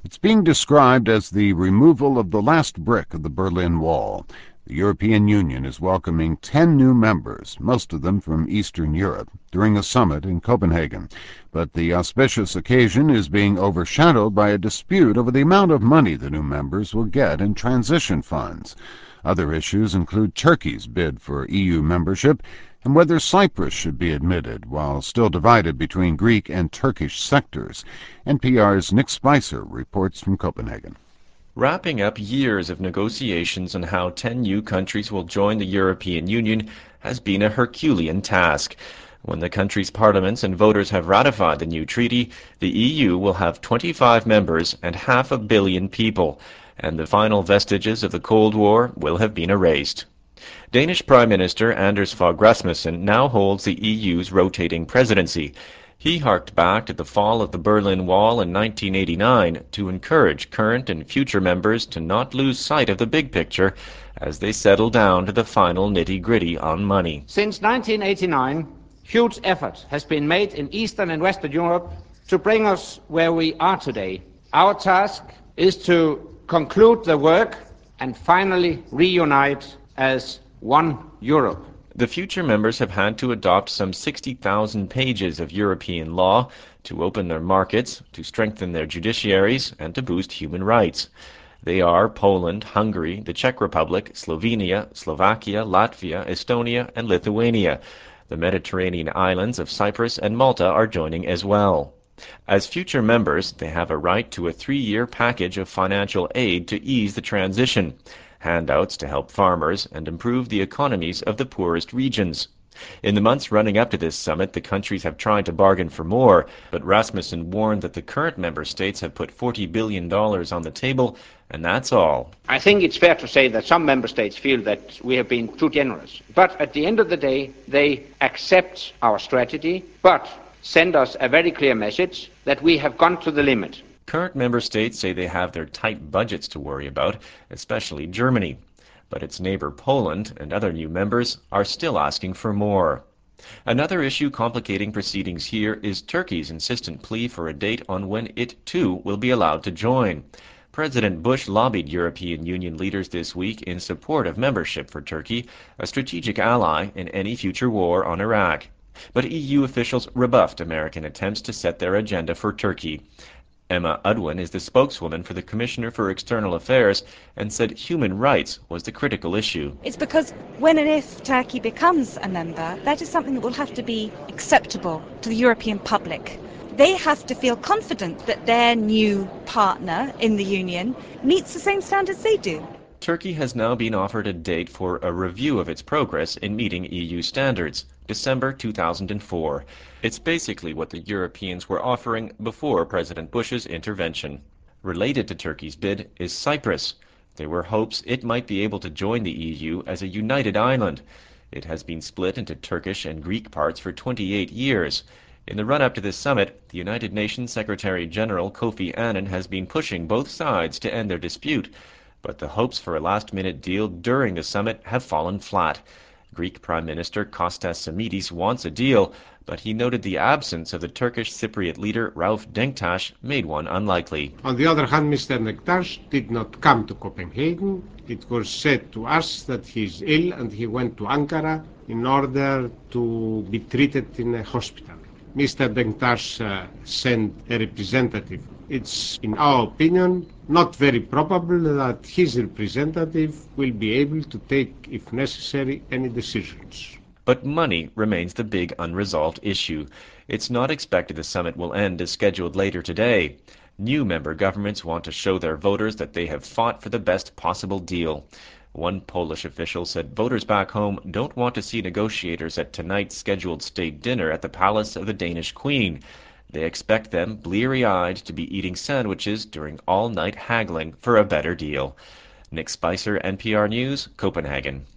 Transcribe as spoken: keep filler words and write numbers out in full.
It's being described as the removal of the last brick of the Berlin Wall. The European Union is welcoming ten new members, most of them from Eastern Europe, during a summit in Copenhagen. But the auspicious occasion is being overshadowed by a dispute over the amount of money the new members will get in transition funds. Other issues include Turkey's bid for E U membership and whether Cyprus should be admitted, while still divided between Greek and Turkish sectors. N P R's Nick Spicer reports from Copenhagen. Wrapping up years of negotiations on how ten new countries will join the European Union has been a Herculean task. When the countries' parliaments and voters have ratified the new treaty, the E U will have twenty-five members and half a billion people, and the final vestiges of the Cold War will have been erased. Danish Prime Minister Anders Fogh Rasmussen now holds the E U's rotating presidency. He harked back to the fall of the Berlin Wall in nineteen eighty-nine to encourage current and future members to not lose sight of the big picture as they settle down to the final nitty-gritty on money. Since nineteen eighty-nine, huge effort has been made in Eastern and Western Europe to bring us where we are today. Our task is to conclude the work and finally reunite as one Europe. The future members have had to adopt some sixty thousand pages of European law to open their markets, to strengthen their judiciaries, and to boost human rights. They are Poland, Hungary, the Czech Republic, Slovenia, Slovakia, Latvia, Estonia, and Lithuania. The Mediterranean islands of Cyprus and Malta are joining as well. As future members, they have a right to a three-year package of financial aid to ease the transition, handouts to help farmers, and improve the economies of the poorest regions. In the months running up to this summit, the countries have tried to bargain for more, but Rasmussen warned that the current member states have put forty billion dollars on the table, and that's all. I think it's fair to say that some member states feel that we have been too generous. But at the end of the day, they accept our strategy, but send us a very clear message that we have gone to the limit. Current member states say they have their tight budgets to worry about, especially Germany. But its neighbor Poland and other new members are still asking for more. Another issue complicating proceedings here is Turkey's insistent plea for a date on when it too will be allowed to join. President Bush lobbied European Union leaders this week in support of membership for Turkey, a strategic ally in any future war on Iraq. But E U officials rebuffed American attempts to set their agenda for Turkey. Emma Udwin is the spokeswoman for the Commissioner for External Affairs and said human rights was the critical issue. It's because when and if Turkey becomes a member, that is something that will have to be acceptable to the European public. They have to feel confident that their new partner in the Union meets the same standards they do. Turkey has now been offered a date for a review of its progress in meeting E U standards, December two thousand four. It's basically what the Europeans were offering before President Bush's intervention. Related to Turkey's bid is Cyprus. There were hopes it might be able to join the E U as a united island. It has been split into Turkish and Greek parts for twenty-eight years. In the run-up to this summit, the United Nations Secretary-General Kofi Annan has been pushing both sides to end their dispute, but the hopes for a last-minute deal during the summit have fallen flat. Greek Prime Minister Kostas Samidis wants a deal, but he noted the absence of the Turkish Cypriot leader Rauf Denktash made one unlikely. On the other hand, Mister Denktash did not come to Copenhagen. It was said to us that he is ill and he went to Ankara in order to be treated in a hospital. Mister Denktash uh, sent a representative. It's, in our opinion, not very probable that his representative will be able to take, if necessary, any decisions. But money remains the big unresolved issue. It's not expected the summit will end as scheduled later today. New member governments want to show their voters that they have fought for the best possible deal. One Polish official said voters back home don't want to see negotiators at tonight's scheduled state dinner at the palace of the Danish Queen. They expect them, bleary-eyed, to be eating sandwiches during all-night haggling for a better deal. Nick Spicer, N P R News, Copenhagen.